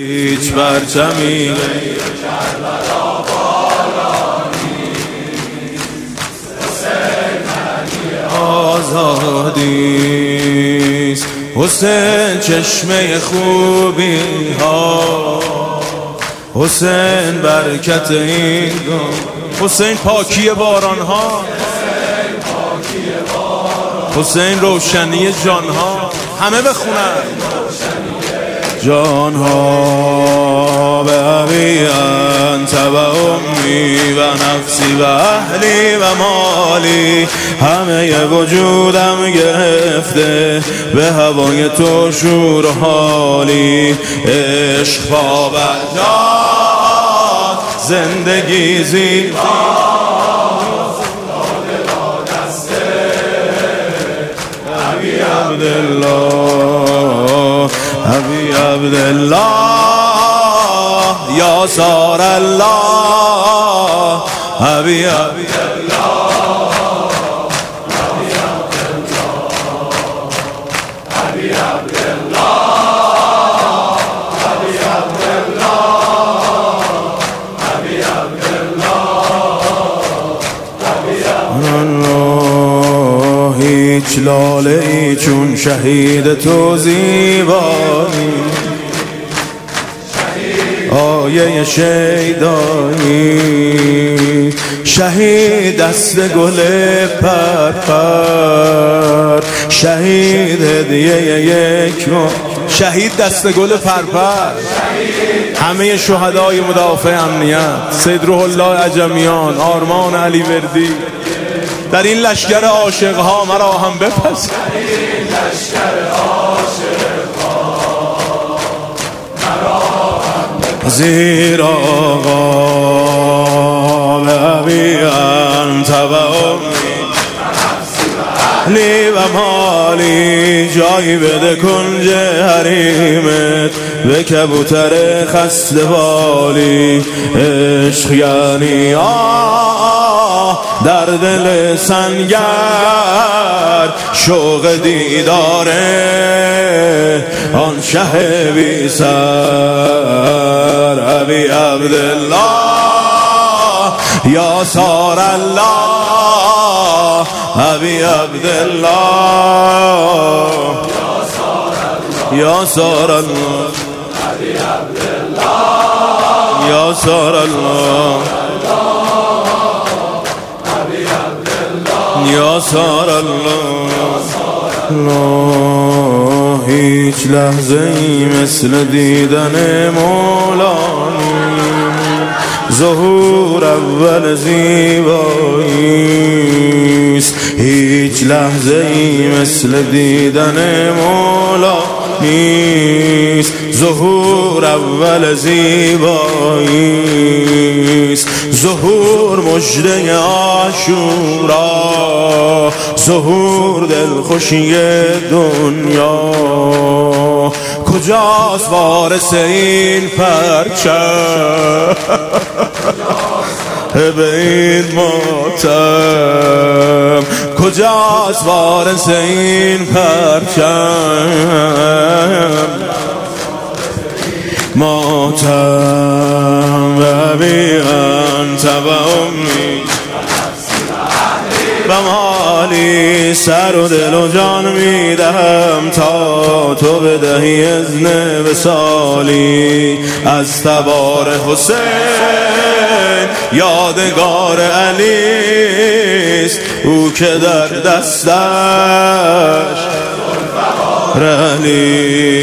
هیچ پرچمی آزادیست. حسین چشمه خوبی ها، حسین برکت این گام، حسین پاکی باران ها، حسین روشنی جان ها. همه بخونن جان ها به ابی انت و امی و نفسی و اهلی و مالی. همه وجودم گرفته به هوای تو شور و حالی. عشق پا برداد زندگی زیبا، ابی عبدالله ابی عبدالله یا سار الله ابی عبدالله ابی عبدالله ابی عبدالله ابی عبدالله. هیچ لاله ای چون شهید تو زیبایی، آیه شیدایی. شهید دست گل پرپر، شهید هدیه یک شهید دست گل پرپر. همه شهدای مدافع امنیت، سید روح الله عجمیان، آرمان علی وردی، در این لشکر عاشق ها مرا هم بپذیر. زیر آقا به ابی انت و امی لی و مالی. جایی بده کنج حریمت به کبوتر خسته بالی. عشق یعنی در دل سنگر، شوق دیداره آن شه بی سر. ابی عبدالله یا سار الله ابی عبدالله یا سار الله ابی عبدالله یا سار الله یا سار الله. هیچ لحظه ای مثل دیدن مولانی، ظهور اول زیباییست. هیچ لحظه ای مثل دیدن مولانیست، ظهور اول زیباییست. ظهور مژده عاشورا، ظهور دلخوشی دنیا. کجاست وارث این پرچم به این ماتم؟ کجاست وارث این پرچم ماتم؟ ابی انت و امی و مالی. سر و دل و جان میدهم تا تو بدهی اذن وصالی. از تبار حسین یادگار علیست، او که در دستش علی